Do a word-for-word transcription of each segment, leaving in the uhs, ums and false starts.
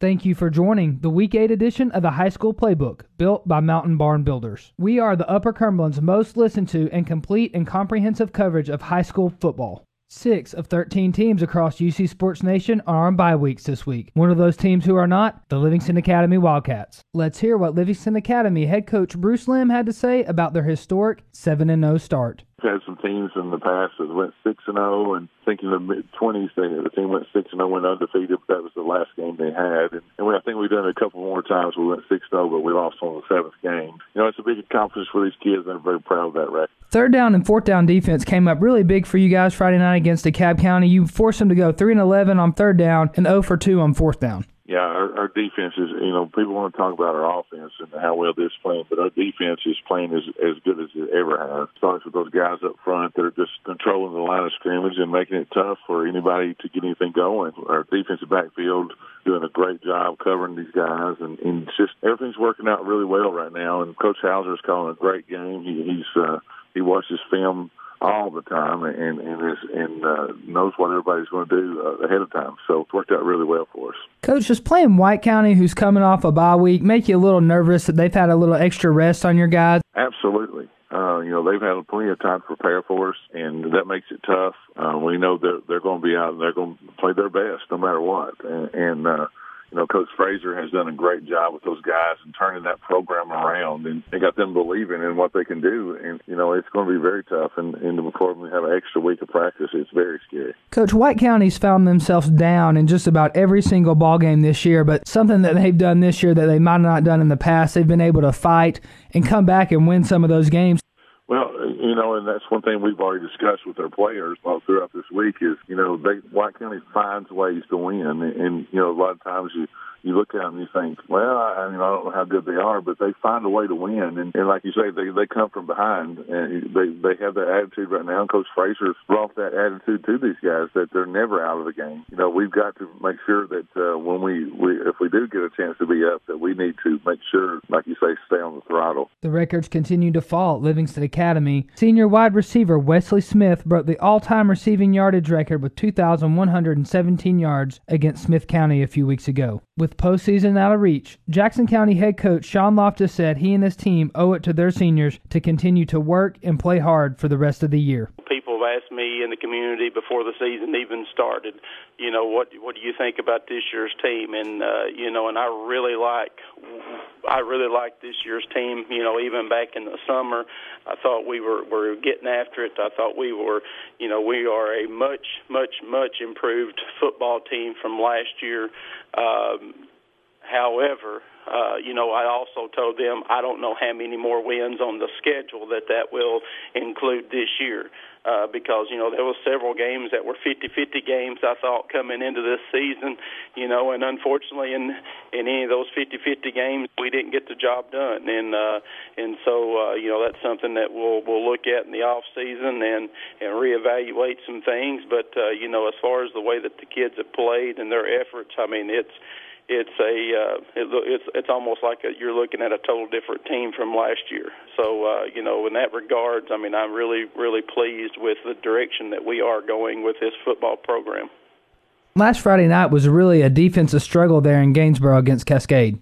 Thank you for joining the Week eight edition of the High School Playbook, built by Mountain Barn Builders. We are the Upper Cumberland's most listened to and complete and comprehensive coverage of high school football. Six of thirteen teams across U C Sports Nation are on bye weeks this week. One of those teams who are not, the Livingston Academy Wildcats. Let's hear what Livingston Academy head coach Bruce Lim had to say about their historic seven and oh start. We've had some teams in the past that went six and oh, and I think in the mid-twenties, the team went six and oh, went undefeated, but that was the last game they had. And, and we, I think we've done it a couple more times. We went six and oh, but we lost on the seventh game. You know, it's a big accomplishment for these kids, and I'm very proud of that record. Third down and fourth down defense came up really big for you guys Friday night against DeKalb County. You forced them to go three and eleven on third down and oh for two on fourth down. Yeah, our, our defense is, you know, people want to talk about our offense and how well this playing, but our defense is playing as, as good as it ever has. It starts with those guys up front that are just controlling the line of scrimmage and making it tough for anybody to get anything going. Our defensive backfield doing a great job covering these guys, and, and it's just everything's working out really well right now. And Coach Hauser is calling a great game. He, he's uh, he watches film all the time and and, is, and uh, knows what everybody's going to do uh, ahead of time. So it's worked out really well for us. Coach, just playing White County, who's coming off a bye week, make you a little nervous that they've had a little extra rest on your guys? Absolutely. Uh, you know, they've had plenty of time to prepare for us, and that makes it tough. Uh, we know that they're going to be out and they're going to play their best no matter what. And, and uh, you know, Coach Fraser has done a great job with those guys and turning that program around, and they got them believing in what they can do. And, you know, it's going to be very tough. And, and before we have an extra week of practice, it's very scary. Coach, White County's found themselves down in just about every single ball game this year, but something that they've done this year that they might not have done in the past, they've been able to fight and come back and win some of those games. Well, you know, and that's one thing we've already discussed with our players all throughout this week is, you know, they, White County finds ways to win. And, and, you know, a lot of times you, you look at them and you think, well, I, mean, I don't know how good they are, but they find a way to win. And, and like you say, they, they come from behind, and they, they have that attitude right now. And Coach Fraser's brought that attitude to these guys that they're never out of the game. You know, we've got to make sure that uh, when we, we, if we do get a chance to be up, that we need to make sure, like you say, stay on the throttle. The records continue to fall at Livingston Academy. Senior wide receiver Wesley Smith broke the all-time receiving yardage record with two thousand one hundred seventeen yards against Smith County a few weeks ago. With postseason out of reach, Jackson County head coach Sean Loftus said he and his team owe it to their seniors to continue to work and play hard for the rest of the year. People have asked me in the community before the season even started, you know, what what do you think about this year's team? And uh, you know, and I really like I really like this year's team. You know, even back in the summer, I thought we were were getting after it. I thought we were, you know, we are a much much much improved football team from last year. Um, however, uh, you know, I also told them I don't know how many more wins on the schedule that that will include this year. Uh, because, you know, there were several games that were fifty-fifty games, I thought, coming into this season, you know, and unfortunately in in any of those fifty-fifty games, we didn't get the job done. And uh, and so, uh, you know, that's something that we'll we'll look at in the off season and, and reevaluate some things. But, uh, you know, as far as the way that the kids have played and their efforts, I mean, it's It's a uh, it, it's it's almost like a, you're looking at a total different team from last year. So uh, you know, in that regards, I mean, I'm really really pleased with the direction that we are going with this football program. Last Friday night was really a defensive struggle there in Gainsboro against Cascade.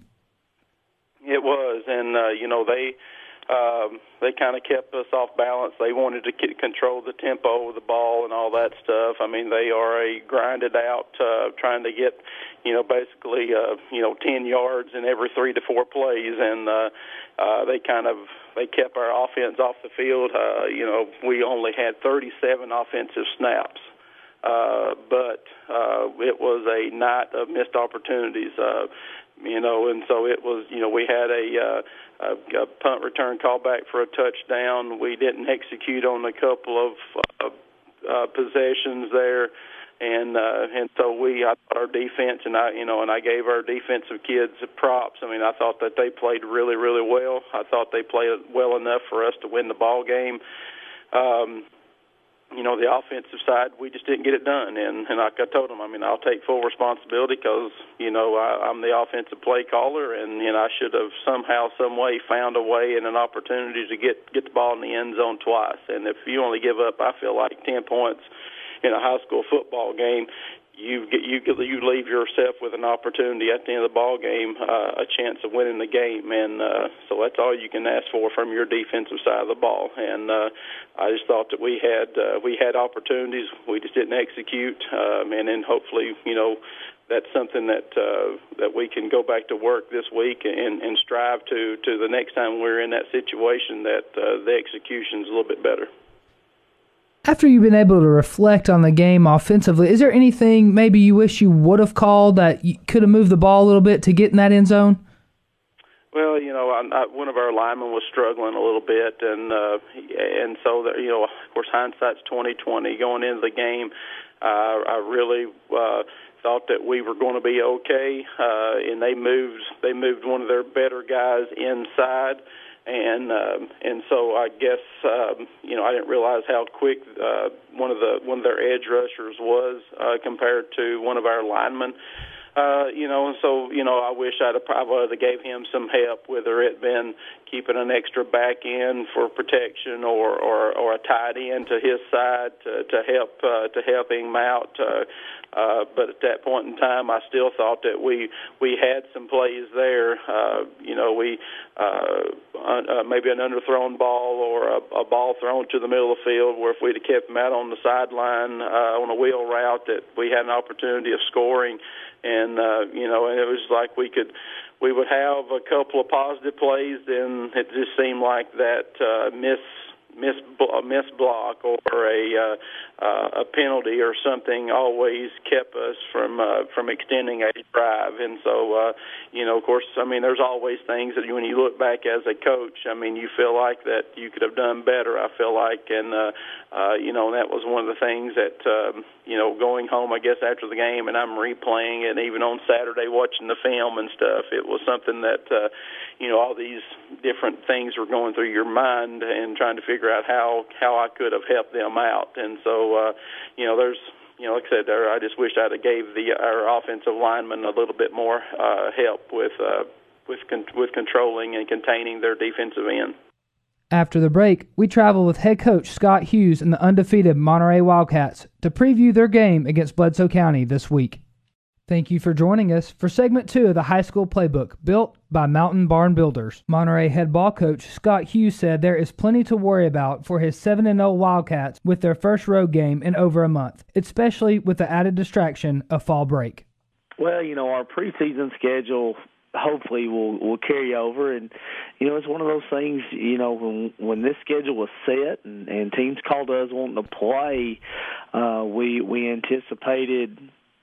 It was, and uh, you know they. Um, they kind of kept us off balance. They wanted to k- control the tempo of the ball and all that stuff. I mean, they are a grinded out, uh, trying to get, you know, basically, uh, you know, ten yards in every three to four plays, and uh, uh, they kind of they kept our offense off the field. Uh, you know, we only had thirty-seven offensive snaps. Uh, but uh, it was a night of missed opportunities, uh, you know, and so it was, you know, we had a, uh, a, a punt return callback for a touchdown. We didn't execute on a couple of uh, uh, possessions there, and uh, and so we, I thought our defense, and I, you know, and I gave our defensive kids props. I mean, I thought that they played really, really well. I thought they played well enough for us to win the ball game. Um, You know, the offensive side, we just didn't get it done. And, and like I told them, I mean, I'll take full responsibility because, you know, I, I'm the offensive play caller, and, you know, I should have somehow, some way found a way and an opportunity to get, get the ball in the end zone twice. And if you only give up, I feel like, ten points in a high school football game, you get you you leave yourself with an opportunity at the end of the ball game, uh, a chance of winning the game, and uh, so that's all you can ask for from your defensive side of the ball. And uh, I just thought that we had uh, we had opportunities, we just didn't execute, um, and then hopefully, you know, that's something that uh, that we can go back to work this week and, and strive to to the next time we're in that situation that uh, the execution's a little bit better. After you've been able to reflect on the game offensively, is there anything maybe you wish you would have called that you could have moved the ball a little bit to get in that end zone? Well, you know, I, I, one of our linemen was struggling a little bit, and uh, and so that, you know, of course, hindsight's twenty twenty. Going into the game, uh, I really uh, thought that we were going to be okay, uh, and they moved they moved one of their better guys inside. And um, and so I guess um, you know I didn't realize how quick uh, one of the one of their edge rushers was uh, compared to one of our linemen. Uh, you know, and so you know I wish I'd have probably gave him some help, whether it been keeping an extra back end for protection or or, or a tight end to his side to, to help uh, to help him out. Uh, Uh, but at that point in time, I still thought that we we had some plays there. Uh, you know, we uh, uh, maybe an underthrown ball or a, a ball thrown to the middle of the field, where if we'd have kept them out on the sideline uh, on a wheel route, that we had an opportunity of scoring. And uh, you know, and it was like we could. We would have a couple of positive plays, then it just seemed like that uh, miss. Miss a miss block or a uh, uh, a penalty or something always kept us from uh, from extending a drive. And so uh, you know, of course, I mean, there's always things that when you look back as a coach, I mean, you feel like that you could have done better. I feel like, and uh, uh, you know, and that was one of the things that um, you know, going home, I guess after the game, and I'm replaying it, and even on Saturday watching the film and stuff, it was something that uh, you know, all these different things were going through your mind and trying to figure out how how I could have helped them out. And so, uh, you know, there's, you know, like I said, there, I just wish I'd have gave the our offensive linemen a little bit more uh, help with uh, with con- with controlling and containing their defensive end. After the break, we travel with head coach Scott Hughes and the undefeated Monterey Wildcats to preview their game against Bledsoe County this week. Thank you for joining us for segment two of the high school playbook, built by Mountain Barn Builders. Monterey head ball coach Scott Hughes said there is plenty to worry about for his seven and oh Wildcats with their first road game in over a month, especially with the added distraction of fall break. Well, you know, our preseason schedule hopefully will will carry over, and you know, it's one of those things, you know, when when this schedule was set and, and teams called us wanting to play, uh, we we anticipated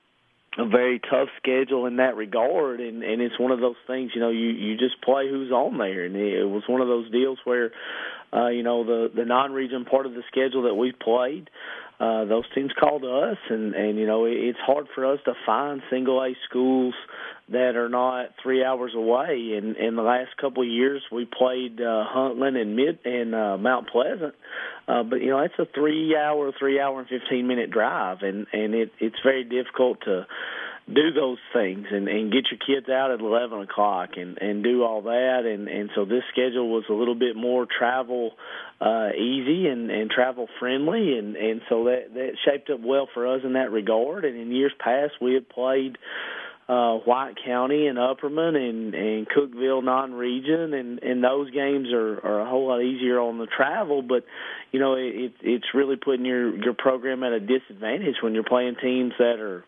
a very tough schedule in that regard, and, and it's one of those things, you know, you, you just play who's on there, and it was one of those deals where, uh, you know, the, the non-region part of the schedule that we played, uh, those teams called us, and, and you know, it, it's hard for us to find single-A schools that are not three hours away. And in the last couple of years, we played uh, Huntland and Mid and uh, Mount Pleasant, uh, but you know, it's a three-hour, three-hour and fifteen-minute drive, and and it, it's very difficult to do those things and, and get your kids out at eleven o'clock and, and do all that. And, and so this schedule was a little bit more travel uh, easy and, and travel friendly. And, and so that, that shaped up well for us in that regard. And in years past, we had played uh, White County and Upperman and, and Cookeville non-region. And, and those games are, are a whole lot easier on the travel. But, you know, it, it's really putting your, your program at a disadvantage when you're playing teams that are,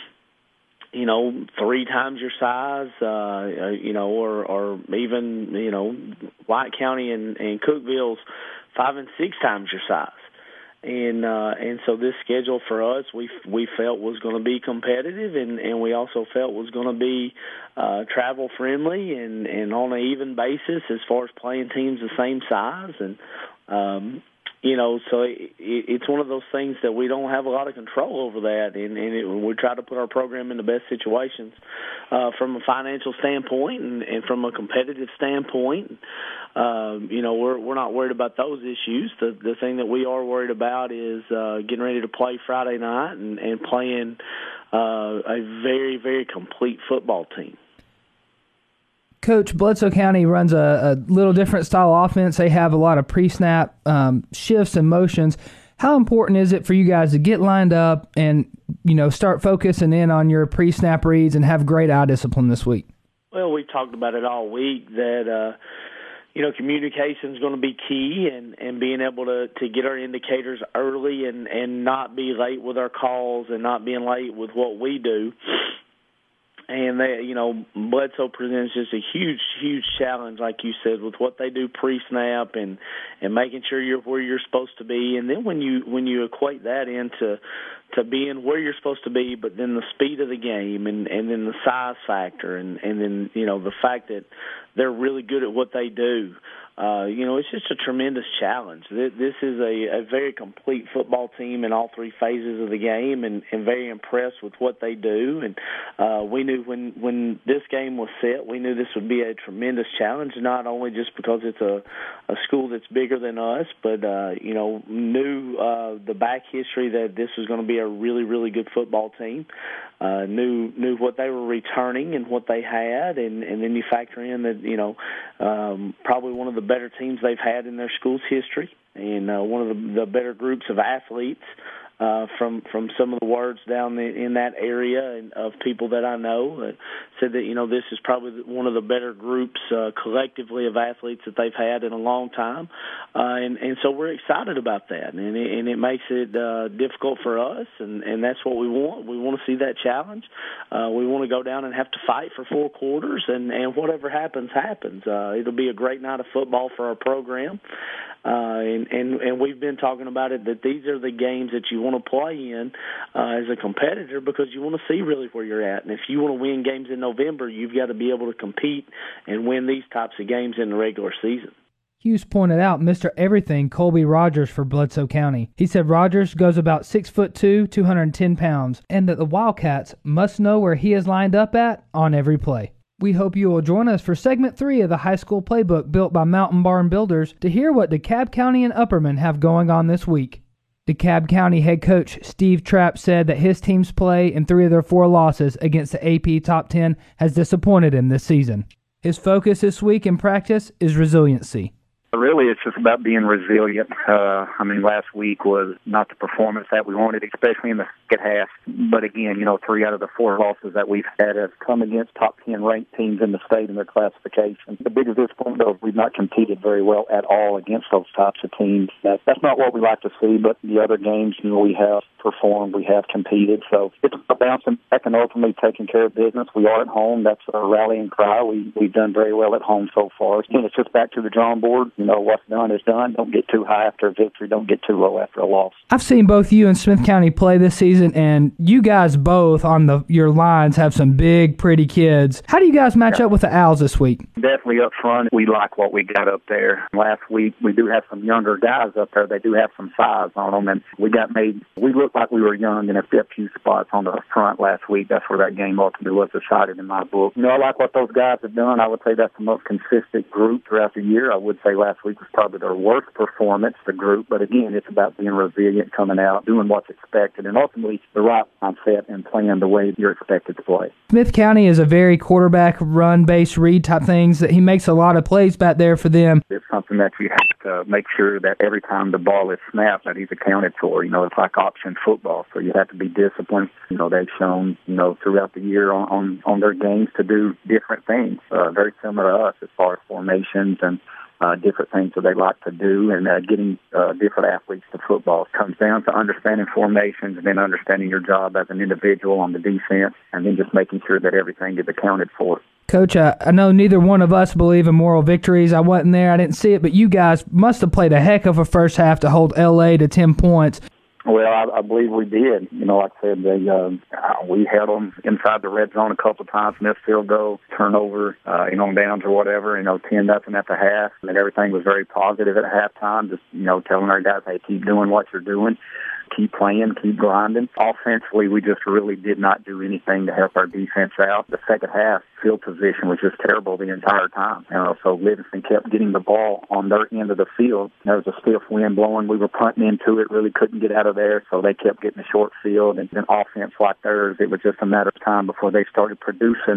you know, three times your size, uh, you know, or, or even, you know, White County and, and Cookeville's five and six times your size. And uh, and so this schedule for us, we we felt was going to be competitive, and, and we also felt was going to be uh, travel friendly and, and on an even basis as far as playing teams the same size. And um, you know, so it, it, it's one of those things that we don't have a lot of control over that, and, and it, we try to put our program in the best situations uh, from a financial standpoint and, and from a competitive standpoint. Um, you know, we're we're not worried about those issues. The the thing that we are worried about is uh, getting ready to play Friday night and, and playing uh, a very, very complete football team. Coach, Bledsoe County runs a, a little different style of offense. They have a lot of pre-snap um, shifts and motions. How important is it for you guys to get lined up and, you know, start focusing in on your pre-snap reads and have great eye discipline this week? Well, we talked about it all week that, uh, you know, communication is going to be key, and, and being able to, to get our indicators early and, and not be late with our calls and not being late with what we do. And, they, you know, Bledsoe presents just a huge, huge challenge, like you said, with what they do pre-snap and, and making sure you're where you're supposed to be. And then when you when you equate that into to being where you're supposed to be, but then the speed of the game and, and then the size factor and, and then, you know, the fact that they're really good at what they do. Uh, you know, it's just a tremendous challenge. This is a, a very complete football team in all three phases of the game, and, and very impressed with what they do. And uh, we knew when, when this game was set, we knew this would be a tremendous challenge, not only just because it's a, a school that's bigger than us, but, uh, you know, knew uh, the back history that this was going to be a really, really good football team. Uh, knew knew what they were returning and what they had, and, and then you factor in that, you know, um, probably one of the better teams they've had in their school's history, and uh, one of the, the better groups of athletes uh, from from some of the words down the, in that area and of people that I know uh, said that, you know, this is probably one of the better groups uh, collectively of athletes that they've had in a long time, uh, and, and so we're excited about that, and it, and it makes it uh, difficult for us, and, and that's what we want. We want to see that challenge. Uh, we want to go down and have to fight for four quarters, and, and whatever happens, happens. Uh, it'll be a great night of football for our program. Uh, and, and, and we've been talking about it, that these are the games that you want to play in uh, as a competitor, because you want to see really where you're at. And if you want to win games in November, you've got to be able to compete and win these types of games in the regular season. Hughes pointed out Mister Everything Colby Rogers for Bledsoe County. He said Rogers goes about six foot two, two hundred ten pounds, and that the Wildcats must know where he is lined up at on every play. We hope you will join us for segment three of the high school playbook built by Mountain Barn Builders to hear what DeKalb County and Upperman have going on this week. DeKalb County head coach Steve Trapp said that his team's play in three of their four losses against the A P Top ten has disappointed him this season. His focus this week in practice is resiliency. Really, it's just about being resilient. Uh, I mean, last week was not the performance that we wanted, especially in the second half. But again, you know, three out of the four losses that we've had have come against top ten ranked teams in the state in their classification. The biggest disappointment, though, is we've not competed very well at all against those types of teams. That, that's not what we like to see, but the other games, you know, we have performed, we have competed. So it's about bouncing back and ultimately taking care of business. We are at home. That's our rallying cry. We, we've done very well at home so far. Again, it's just back to the drawing board. You know, what's done is done. Don't get too high after a victory. Don't get too low after a loss. I've seen both you and Smith County play this season, and you guys both on the your lines have some big, pretty kids. How do you guys match yeah. up with the Owls this week? Definitely up front, we like what we got up there. Last week, we do have some younger guys up there. They do have some size on them, and we got made, we looked like we were young in a few spots on the front last week. That's where that game ultimately was decided in my book. You know, I like what those guys have done. I would say that's the most consistent group throughout the year. I would say last week was probably their worst performance, the group. But again, it's about being resilient, coming out, doing what's expected, and ultimately the right mindset and playing the way you're expected to play. Smith County is a very quarterback run-based read type things that he makes a lot of plays back there for them. It's something that you have to make sure that every time the ball is snapped that he's accounted for. You know, it's like option football, so you have to be disciplined. You know, they've shown, you know, throughout the year on, on, on their games to do different things, uh, very similar to us as far as formations and Uh, different things that they like to do, and uh, getting uh, different athletes to football. It comes down to understanding formations and then understanding your job as an individual on the defense, and then just making sure that everything is accounted for. Coach, I, I know neither one of us believe in moral victories. I wasn't there. I didn't see it, but you guys must have played a heck of a first half to hold L A to ten points. Well, I, I believe we did. You know, like I said, they, uh, we held them inside the red zone a couple of times, missed field goal, turnover, uh, you know, downs or whatever, you know, ten nothing at the half. And everything was very positive at halftime, just, you know, telling our guys, hey, keep doing what you're doing. Keep playing, keep grinding. Offensively, we just really did not do anything to help our defense out. The second half, field position was just terrible the entire time. You know, so Livingston kept getting the ball on their end of the field. There was a stiff wind blowing. We were punting into it, really couldn't get out of there, so they kept getting the short field. And then offense like theirs, it was just a matter of time before they started producing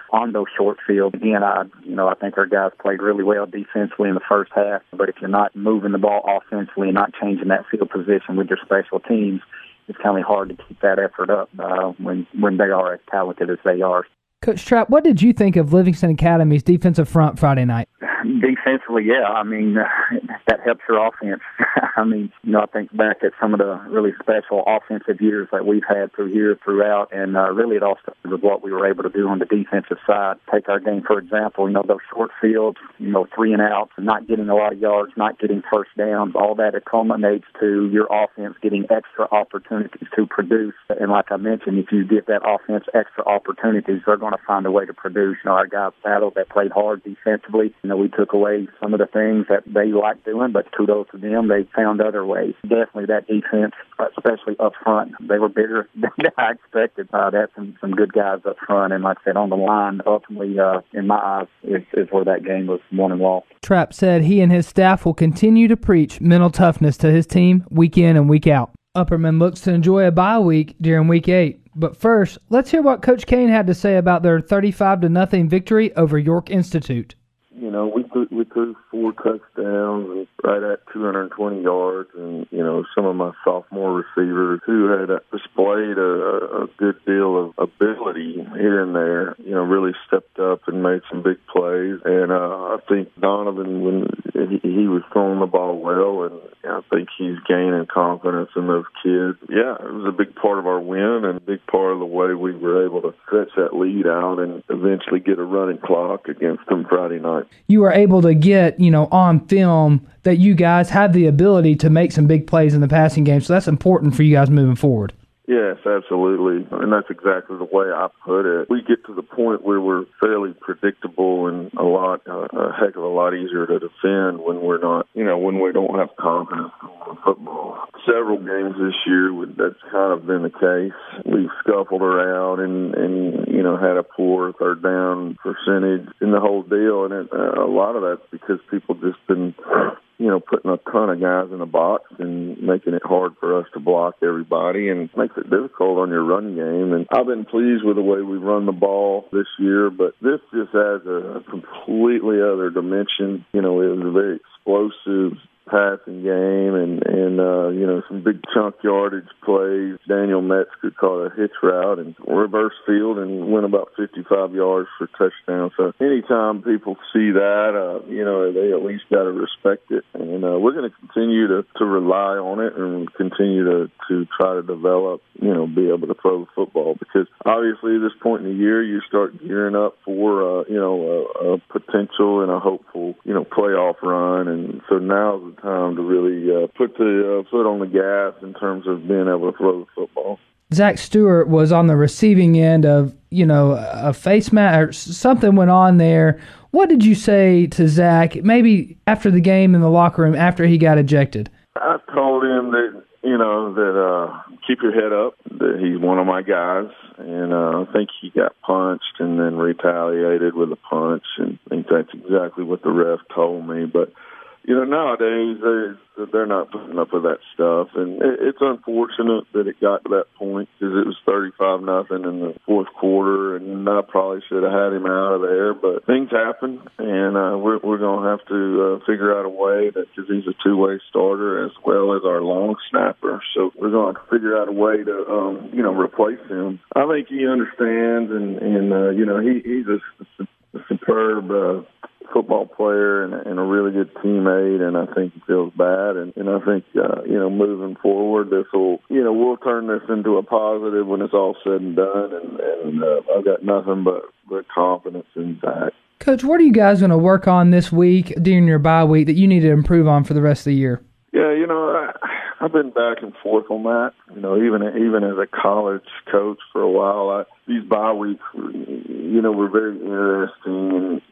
on those short fields. Again, I, you know, I think our guys played really well defensively in the first half, but if you're not moving the ball offensively and not changing that field position with your special teams, it's kind of hard to keep that effort up uh, when, when they are as talented as they are. Coach Trapp, what did you think of Livingston Academy's defensive front Friday night? Defensively, yeah, I mean, uh, that helps your offense. I mean, you know, I think back at some of the really special offensive years that we've had through here, throughout, and uh, really it all started with what we were able to do on the defensive side. Take our game, for example, you know, those short fields, you know, three and outs, not getting a lot of yards, not getting first downs, all that, it culminates to your offense getting extra opportunities to produce. And like I mentioned, if you give that offense extra opportunities, they're going to find a way to produce. You know, our guys battled, that played hard defensively. You know, we took away some of the things that they liked doing, but kudos to them. They found other ways. Definitely that defense, especially up front, they were bigger than I expected. Uh, that's some, some good guys up front. And like I said, on the line, ultimately, uh, in my eyes, is, is where that game was won and lost. Trapp said he and his staff will continue to preach mental toughness to his team week in and week out. Upperman looks to enjoy a bye week during week eight. But first, let's hear what Coach Kane had to say about their thirty-five to nothing victory over York Institute. You know, we threw, we threw four touchdowns and right at two hundred twenty yards, and, you know, some of my sophomore receivers who had displayed a, a good deal of ability here and there, you know, really stepped up and made some big plays. And uh, I think Donovan, when he, he was throwing the ball well, and I think he's gaining confidence in those kids. Yeah, it was a big part of our win and a big part of the way we were able to stretch that lead out and eventually get a running clock against them Friday night. You were able to get, you know, on film that you guys have the ability to make some big plays in the passing game, so that's important for you guys moving forward. Yes, absolutely, and that's exactly the way I put it. We get to the point where we're fairly predictable and a lot, uh, a heck of a lot easier to defend when we're not, you know, when we don't have confidence in football. Several games this year, that's kind of been the case. We've scuffled around and, and you know, had a poor third down percentage in the whole deal, and it, uh, a lot of that's because people just been, you know, putting a ton of guys in a box and making it hard for us to block everybody, and makes it difficult on your run game. And I've been pleased with the way we've run the ball this year, but this just adds a completely other dimension. You know, it was a very explosive passing game and, and uh, you know, some big chunk yardage plays. Daniel Metzger caught a hitch route and reverse field and went about fifty-five yards for a touchdown. So anytime people see that, uh, you know, they at least got to respect it. And uh, we're going to continue to, to rely on it and continue to, to try to develop, you know, be able to throw the football. Because obviously at this point in the year, you start gearing up for, uh, you know, a, a potential and a hopeful, you know, playoff run. And so now's the time to really uh, put the uh, foot on the gas in terms of being able to throw the football. Zach Stewart was on the receiving end of, you know, a face mask or something went on there. What did you say to Zach, maybe after the game in the locker room, after he got ejected? I told him that, you know, that uh, keep your head up, that he's one of my guys. And uh, I think he got punched and then retaliated with a punch. And I think that's exactly what the ref told me. But, you know, nowadays they're, they're not putting up with that stuff. And it, it's unfortunate that it got to that point because it was thirty-five nothing in the fourth quarter, and I probably should have had him out of there. But things happen, and uh, we're, we're going to have to uh, figure out a way that, because he's a two-way starter as well as our long snapper. So we're going to figure out a way to, um, you know, replace him. I think he understands, and, and uh, you know, he, he's a, a superb uh football player and, and a really good teammate, and I think he feels bad. And, and I think, uh, you know, moving forward, this will, you know, we'll turn this into a positive when it's all said and done. And, and uh, I've got nothing but, but confidence in Zach. Coach, what are you guys going to work on this week during your bye week that you need to improve on for the rest of the year? Yeah, you know, I, I've been back and forth on that. You know, even even as a college coach for a while, I, these bye weeks, you know, were very interesting. And,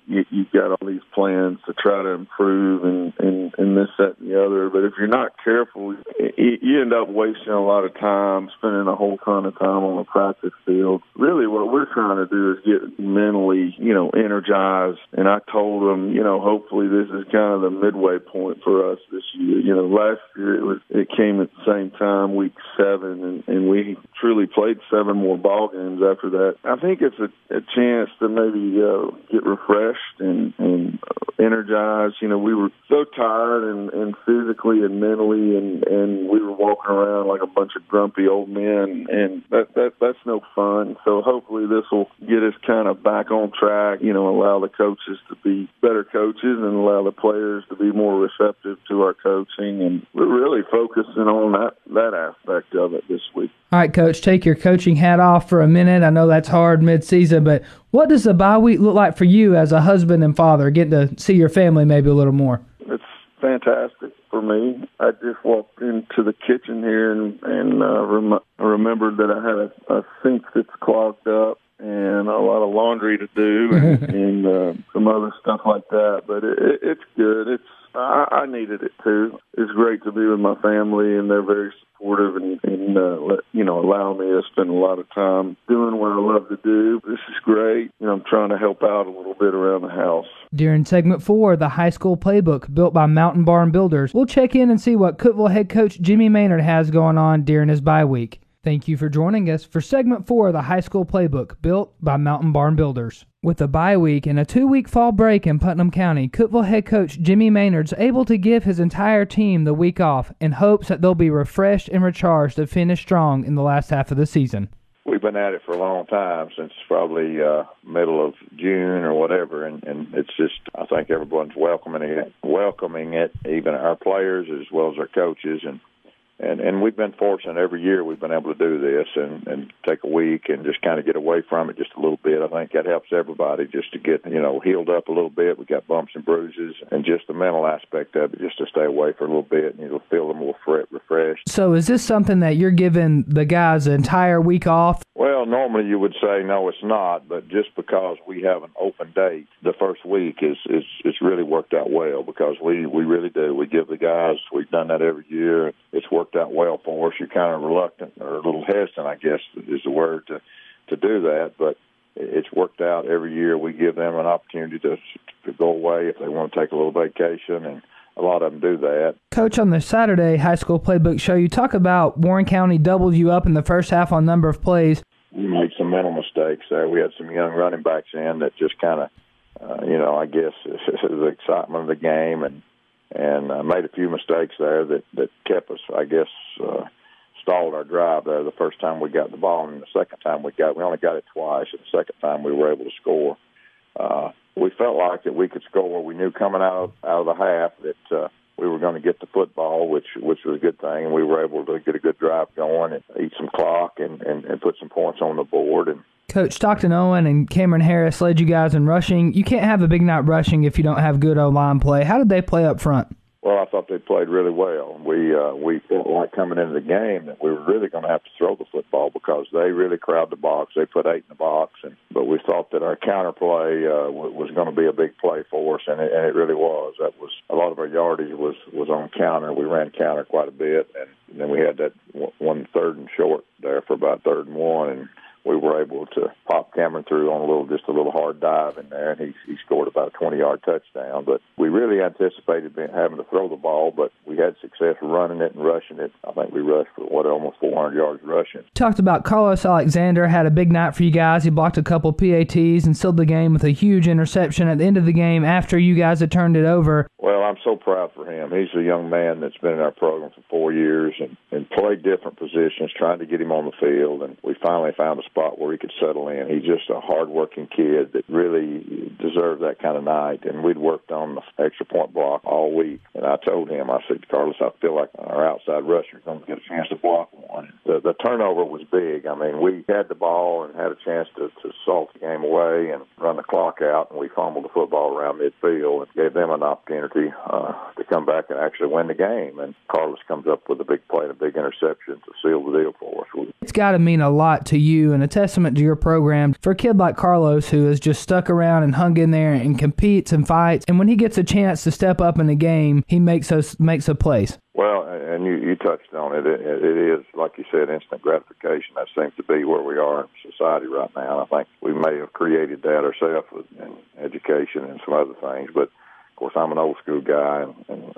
you, you've got all these plans to try to improve and, and, and this, that, and the other. But if you're not careful, you, you end up wasting a lot of time, spending a whole ton of time on the practice field. Really what we're trying to do is get mentally, you know, energized. And I told them, you know, hopefully this is kind of the midway point for us this year. You know, last year it was it came at the same time, week seven, and, and we truly played seven more ball games after that. I think it's a, a chance to maybe uh, get refreshed and, and energized. You know, we were so tired and, and physically and mentally, and, and we were walking around like a bunch of grumpy old men, and that, that that's no fun. So hopefully this will get us kind of back on track, you know, allow the coaches to be better coaches and allow the players to be more receptive to our coaching. And we're really focusing on that, that aspect of it this week. All right, Coach, take your coaching hat off for a minute. I know that's hard mid-season, but what does the bye week look like for you as a husband and father, getting to see your family maybe a little more? It's fantastic for me. I just walked into the kitchen here and, and uh, rem- remembered that I had a, a sink that's clogged up and a lot of laundry to do and, and uh, some other stuff like that. But it, it, it's good. It's I, I needed it too. It's great to be with my family, and they're very supportive and, and uh, let, you know, allow me to spend a lot of time doing what I love to do. This is great. You know, I'm trying to help out a little bit around the house. During segment four, the high school playbook built by Mountain Barn Builders, we'll check in and see what Cookeville head coach Jimmy Maynard has going on during his bye week. Thank you for joining us for segment four of the high school playbook built by Mountain Barn Builders. With a bye week and a two-week fall break in Putnam County, Cookeville head coach Jimmy Maynard's able to give his entire team the week off in hopes that they'll be refreshed and recharged to finish strong in the last half of the season. We've been at it for a long time, since probably uh, middle of June or whatever, and, and it's just, I think everyone's welcoming it, welcoming it, even our players as well as our coaches, and And and we've been fortunate every year we've been able to do this and, and take a week and just kind of get away from it just a little bit. I think that helps everybody just to get, you know, healed up a little bit. We got bumps and bruises, and just the mental aspect of it, just to stay away for a little bit and you'll feel more refreshed. So is this something that you're giving the guys an entire week off? Well, normally you would say no, it's not, but just because we have an open date the first week is is it's really worked out well, because we, we really do. We give the guys, we've done that every year. It's worked out well for us. You're kind of reluctant or a little hesitant, I guess is the word, to, to do that, but it's worked out every year. We give them an opportunity to, to go away if they want to take a little vacation, and a lot of them do that. Coach, on the Saturday high school playbook show, you talk about Warren County doubled you up in the first half on number of plays. We made some mental mistakes there. We had some young running backs in that just kind of, uh, you know, I guess the excitement of the game, and and uh, made a few mistakes there that, that kept us, I guess, uh, stalled our drive there the first time we got the ball, and the second time we got, we only got it twice, and the second time we were able to score. Uh, we felt like that we could score. We knew coming out of, out of the half that uh, we were going to get the football, which which was a good thing, and we were able to get a good drive going and eat some clock and, and, and put some points on the board. And Coach, Stockton Owen and Cameron Harris led you guys in rushing. You can't have a big night rushing if you don't have good O-line play. How did they play up front? Well, I thought they played really well. We uh, we felt like coming into the game that we were really going to have to throw the football, because they really crowd the box. They put eight in the box, and but we thought that our counter play uh, was going to be a big play for us, and it, and it really was. That was a lot of our yardage was was on counter. We ran counter quite a bit, and then we had that one third and short there for about third and one, and we were able to pop Cameron through on a little, just a little hard dive in there, and he, he scored about a twenty-yard touchdown. But we really anticipated being, having to throw the ball, but we had success running it and rushing it. I think we rushed for, what, almost four hundred yards rushing. Talked about Carlos Alexander, had a big night for you guys. He blocked a couple P A Ts and sealed the game with a huge interception at the end of the game after you guys had turned it over. Well, I'm so proud for him. He's a young man that's been in our program for four years and, and played different positions, trying to get him on the field, and we finally found a spot where he could settle in. He's just a hard-working kid that really deserved that kind of night, and we'd worked on the extra point block all week. And I told him, I said, Carlos, I feel like our outside rusher is going to get a chance to block one. the, the turnover was big. I mean, we had the ball and had a chance to, to salt the game away and run the clock out, and we fumbled the football around midfield and gave them an opportunity uh, to come back and actually win the game. And Carlos comes up with a big play and a big interception to seal the deal for us. It's got to mean a lot to you and a testament to your program for a kid like Carlos who has just stuck around and hung in there and competes and fights. And when he gets a chance to step up in the game, he makes us makes a place. Well, and you, you touched on it. it. It is, like you said, instant gratification. That seems to be where we are in society right now. I think we may have created that ourselves in education and some other things. But, of course, I'm an old-school guy, and, and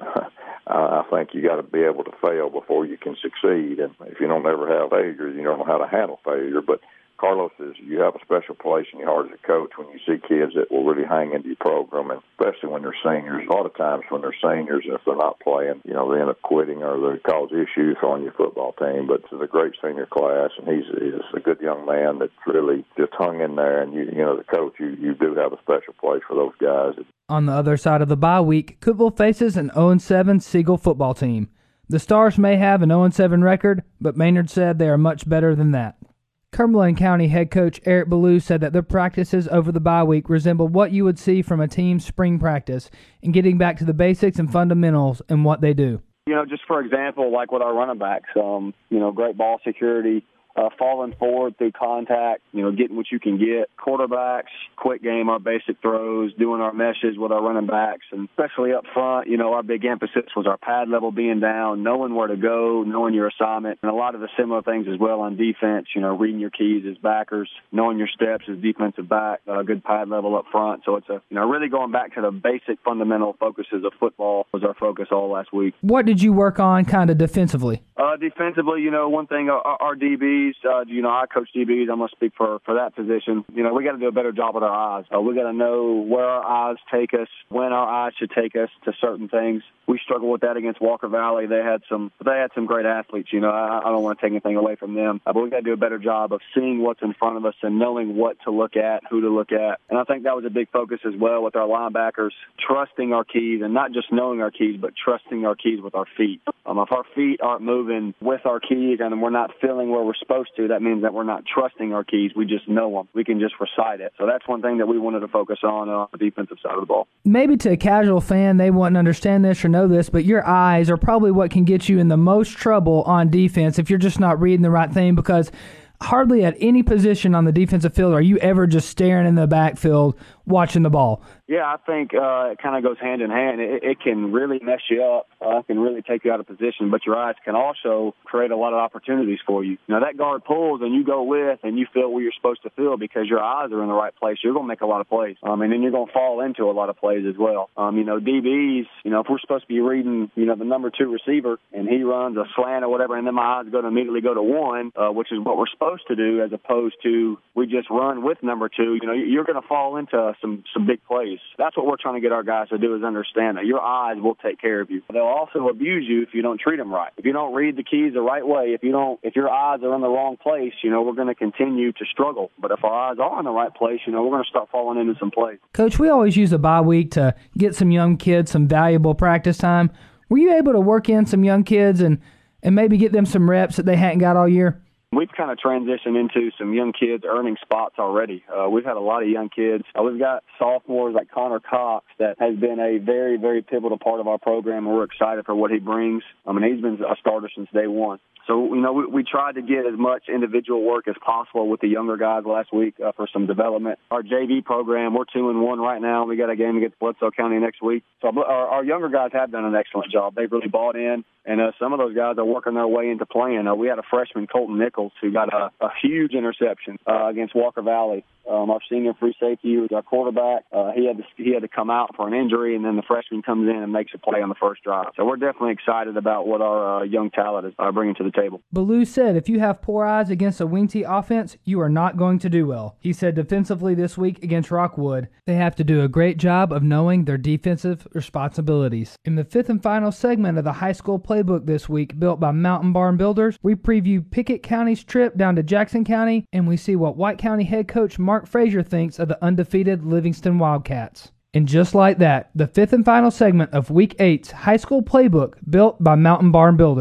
I think you got to be able to fail before you can succeed. And if you don't ever have failure, you don't know how to handle failure. But Carlos, is you have a special place in your heart as a coach when you see kids that will really hang into your program, and especially when they're seniors. A lot of times when they're seniors, if they're not playing, you know, they end up quitting or they cause issues on your football team. But it's a great senior class, and he's, he's a good young man that's really just hung in there. And, you, you know, the coach, you, you do have a special place for those guys. On the other side of the bye week, Cookeville faces an oh and seven Siegel football team. The Stars may have an oh and seven record, but Maynard said they are much better than that. Cumberland County head coach Eric Ballou said that their practices over the bye week resembled what you would see from a team's spring practice in getting back to the basics and fundamentals in what they do. You know, just for example, like with our running backs, um, you know, great ball security, uh, falling forward through contact, you know, getting what you can get. Quarterbacks, quick game, our basic throws, doing our meshes with our running backs, and especially up front, you know, our big emphasis was our pad level being down, knowing where to go, knowing your assignment, and a lot of the similar things as well on defense, you know, reading your keys as backers, knowing your steps as defensive back, a good pad level up front. So it's a, you know, really going back to the basic fundamental focuses of football was our focus all last week. What did you work on kind of defensively? Uh, defensively, you know, one thing, our, our D Bs, uh, you know, I coach D Bs. I'm going to speak for, for that position. You know, we got to do a better job with our eyes. Uh, we got to know where our eyes take us, when our eyes should take us to certain things. We struggled with that against Walker Valley. They had some, they had some great athletes. You know, I, I don't want to take anything away from them, uh, but we got to do a better job of seeing what's in front of us and knowing what to look at, who to look at. And I think that was a big focus as well with our linebackers, trusting our keys and not just knowing our keys, but trusting our keys with our feet. Um, if our feet aren't moving with our keys and we're not feeling where we're supposed to, that means that we're not trusting our keys. We just know them. We can just recite it. So that's one thing that we wanted to focus on uh, on the defensive side of the ball. Maybe to a casual fan, they wouldn't understand this or know this, but your eyes are probably what can get you in the most trouble on defense if you're just not reading the right thing, because hardly at any position on the defensive field are you ever just staring in the backfield watching the ball. Yeah, I think uh, it kind of goes hand in hand. It, it can really mess you up. Uh, it can really take you out of position, but your eyes can also create a lot of opportunities for you. Now, that guard pulls and you go with and you feel where you're supposed to feel because your eyes are in the right place. You're going to make a lot of plays, um, and then you're going to fall into a lot of plays as well. Um, you know, D Bs, you know, if we're supposed to be reading, you know, the number two receiver and he runs a slant or whatever, and then my eyes go to immediately go to one, uh, which is what we're supposed to do, as opposed to we just run with number two, you know, you're going to fall into some, some big plays. That's what we're trying to get our guys to do, is understand that your eyes will take care of you. They'll also abuse you if you don't treat them right. If you don't read the keys the right way, if you don't, if your eyes are in the wrong place, you know, we're going to continue to struggle. But if our eyes are in the right place, you know, we're going to start falling into some plays. Coach, we always use a bye week to get some young kids some valuable practice time. Were you able to work in some young kids and, and maybe get them some reps that they hadn't got all year? We've kind of transitioned into some young kids earning spots already. Uh, we've had a lot of young kids. Uh, we've got sophomores like Connor Cox that has been a very, very pivotal part of our program, and we're excited for what he brings. I mean, he's been a starter since day one. So, you know, we, we tried to get as much individual work as possible with the younger guys last week uh, for some development. Our J V program, we're two and one right now. We got a game against Bledsoe County next week. So our, our younger guys have done an excellent job. They've really bought in, and uh, some of those guys are working their way into playing. Uh, we had a freshman, Colton Nichols, who got a, a huge interception uh, against Walker Valley. Um, our senior free safety, who was our quarterback, uh, he had to he had to come out for an injury, and then the freshman comes in and makes a play on the first drive. So we're definitely excited about what our uh, young talent is uh, bringing to the table. Ballou said if you have poor eyes against a wing T offense, you are not going to do well. He said defensively this week against Rockwood, they have to do a great job of knowing their defensive responsibilities. In the fifth and final segment of the high school playbook this week, built by Mountain Barn Builders, we preview Pickett County's trip down to Jackson County, and we see what White County head coach Mark Frazier thinks of the undefeated Livingston Wildcats. And just like that, the fifth and final segment of Week eight's high school playbook built by Mountain Barn Builders.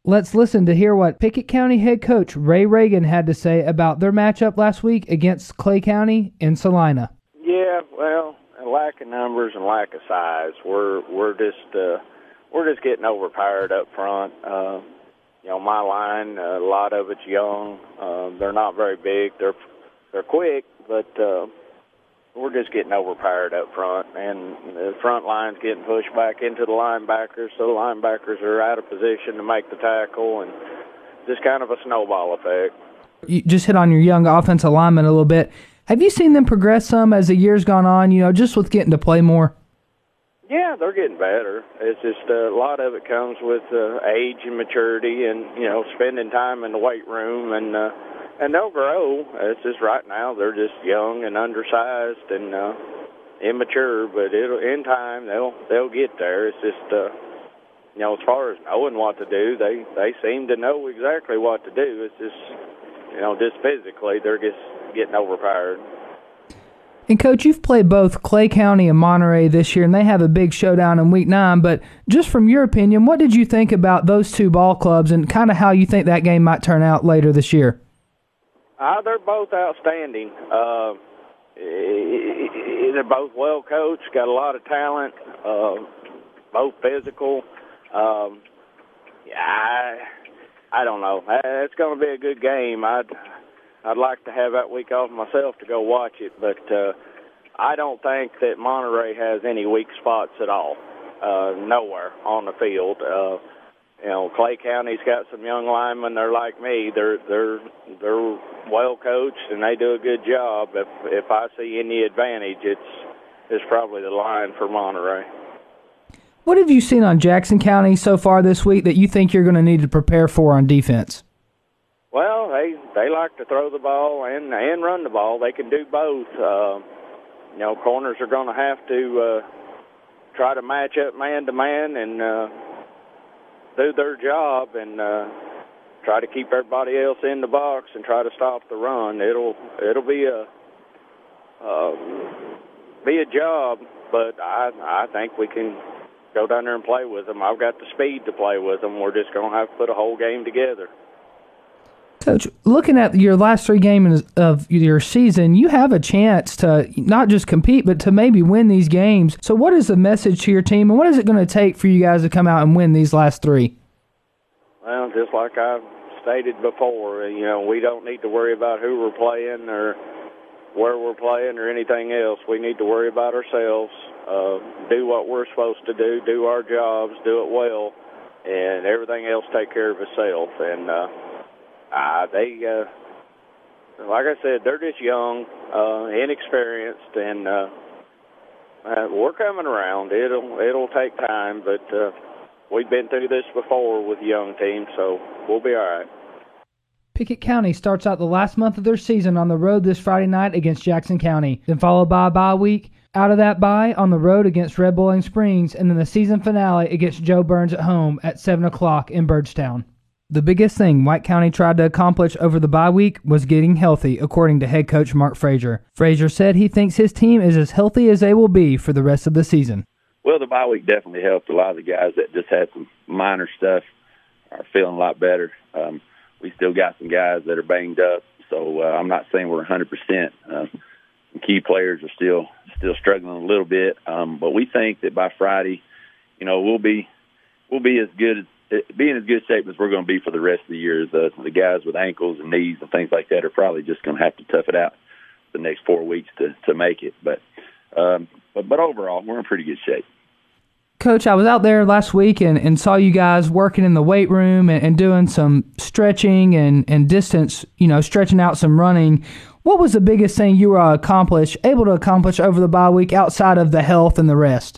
Let's listen to hear what Pickett County head coach Ray Reagan had to say about their matchup last week against Clay County in Salina. Yeah, well, a lack of numbers and lack of size. We're we're just uh, we're just getting overpowered up front. Uh, you know, my line, uh, a lot of it's young. Uh, they're not very big. They're they're quick, but uh, we're just getting overpowered up front, and the front line's getting pushed back into the linebackers, so the linebackers are out of position to make the tackle, and just kind of a snowball effect. You just hit on your young offensive linemen a little bit. Have you seen them progress some as the year's gone on, you know, just with getting to play more? Yeah, they're getting better. It's just uh, a lot of it comes with uh, age and maturity and, you know, spending time in the weight room, and uh, and they'll grow. It's just right now they're just young and undersized and uh, immature, but it'll, in time they'll they'll get there. It's just, uh, you know, as far as knowing what to do, they, they seem to know exactly what to do. It's just, you know, just physically they're just getting overpowered. And, Coach, you've played both Clay County and Monterey this year, and they have a big showdown in Week nine. But just from your opinion, what did you think about those two ball clubs and kind of how you think that game might turn out later this year? Uh, they're both outstanding. Uh, they're both well coached, got a lot of talent, uh, both physical. Um, yeah, I, I don't know. It's going to be a good game. I'd I'd like to have that week off myself to go watch it, but uh, I don't think that Monterey has any weak spots at all, uh, nowhere on the field. Uh, you know, Clay County's got some young linemen. They're like me. They're they're they're well coached and they do a good job. If if I see any advantage, it's it's probably the line for Monterey. What have you seen on Jackson County so far this week that you think you're going to need to prepare for on defense? Well, they they like to throw the ball and and run the ball. They can do both. Uh, you know, corners are going to have to uh, try to match up man to man and uh, do their job and uh, try to keep everybody else in the box and try to stop the run. It'll it'll be a uh, be a job, but I I think we can go down there and play with them. I've got the speed to play with them. We're just going to have to put a whole game together. Coach, looking at your last three games of your season, you have a chance to not just compete, but to maybe win these games. So what is the message to your team, and what is it going to take for you guys to come out and win these last three? Well, just like I've stated before, you know, we don't need to worry about who we're playing or where we're playing or anything else. We need to worry about ourselves, uh, do what we're supposed to do, do our jobs, do it well, and everything else take care of itself. And, uh, Uh, they, uh, like I said, they're just young, uh, inexperienced, and uh, uh, we're coming around. It'll it'll take time, but uh, we've been through this before with young teams, so we'll be all right. Pickett County starts out the last month of their season on the road this Friday night against Jackson County, then followed by a bye week. Out of that bye, on the road against Red Bowling Springs, and then the season finale against Joe Burns at home at seven o'clock in Byrdstown. The biggest thing White County tried to accomplish over the bye week was getting healthy, according to head coach Mark Frazier. Frazier said he thinks his team is as healthy as they will be for the rest of the season. Well, the bye week definitely helped. A lot of the guys that just had some minor stuff are feeling a lot better. Um, we still got some guys that are banged up, so uh, I'm not saying we're one hundred percent. Uh, key players are still still struggling a little bit, um, but we think that by Friday, you know, we'll be we'll be as good as be in as good shape as we're going to be for the rest of the year. The, the guys with ankles and knees and things like that are probably just going to have to tough it out the next four weeks to, to make it. But, um, but but overall, we're in pretty good shape. Coach, I was out there last week and, and saw you guys working in the weight room and, and doing some stretching and, and distance, you know, stretching out some running. What was the biggest thing you were accomplish, able to accomplish over the bye week outside of the health and the rest?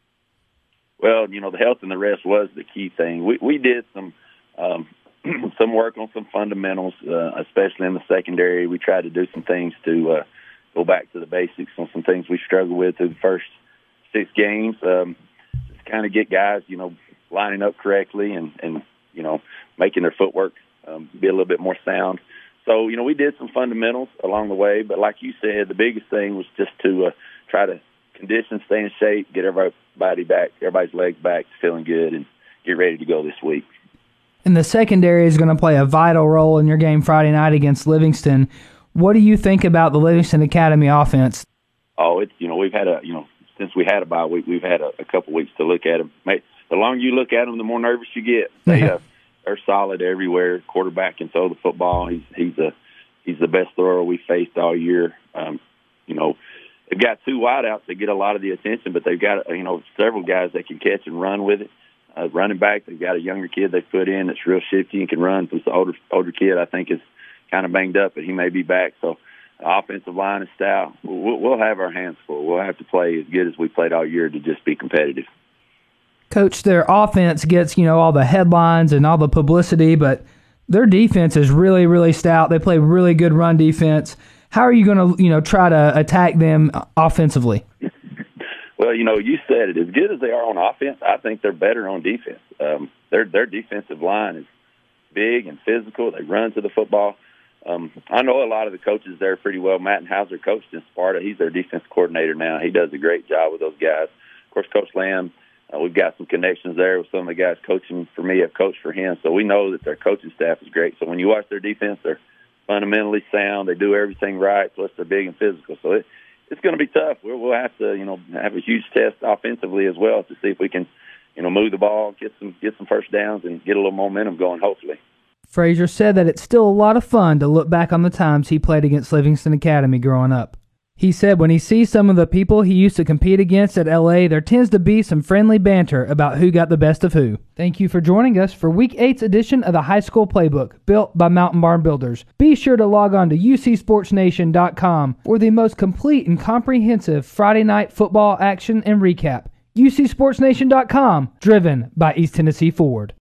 Well, you know, the health and the rest was the key thing. We we did some um, some work on some fundamentals, uh, especially in the secondary. We tried to do some things to uh, go back to the basics on some things we struggled with through the first six games. Um, just kind of get guys, you know, lining up correctly and, and you know, making their footwork um, be a little bit more sound. So, you know, we did some fundamentals along the way. But like you said, the biggest thing was just to uh, try to condition, stay in shape, get everybody back, everybody's legs back, feeling good, and get ready to go this week. And the secondary is going to play a vital role in your game Friday night against Livingston. What do you think about the Livingston Academy offense? Oh, it's, you know, we've had a, you know, since we had a bye week, we've had a, a couple weeks to look at them. The longer you look at them, the more nervous you get. They, uh, they're solid everywhere. Quarterback can throw the football. He's he's a he's the best thrower we faced all year. Um, you know, they've got two wideouts that get a lot of the attention, but they've got, you know, several guys that can catch and run with it. Uh, running back, they've got a younger kid they put in that's real shifty and can run. The older older kid, I think, is kind of banged up, but he may be back. So the offensive line is stout. We'll, we'll have our hands full. We'll have to play as good as we played all year to just be competitive. Coach, their offense gets, you know, all the headlines and all the publicity, but their defense is really, really stout. They play really good run defense. How are you going to, you know, try to attack them offensively? Well, you know, you said it. As good as they are on offense, I think they're better on defense. Um, their their defensive line is big and physical. They run to the football. Um, I know a lot of the coaches there pretty well. Matt Hauser coached in Sparta. He's their defense coordinator now. He does a great job with those guys. Of course, Coach Lamb, uh, we've got some connections there with some of the guys coaching for me. I've coached for him. So we know that their coaching staff is great. So when you watch their defense, they're fundamentally sound. They do everything right, plus they're big and physical. So it, it's going to be tough. We'll, we'll have to, you know, have a huge test offensively as well to see if we can, you know, move the ball, get some get some first downs, and get a little momentum going, hopefully. Frazier said that it's still a lot of fun to look back on the times he played against Livingston Academy growing up. He said when he sees some of the people he used to compete against at L A, there tends to be some friendly banter about who got the best of who. Thank you for joining us for Week eight's edition of the High School Playbook, built by Mountain Barn Builders. Be sure to log on to U C Sports Nation dot com for the most complete and comprehensive Friday night football action and recap. U C Sports Nation dot com, driven by East Tennessee Ford.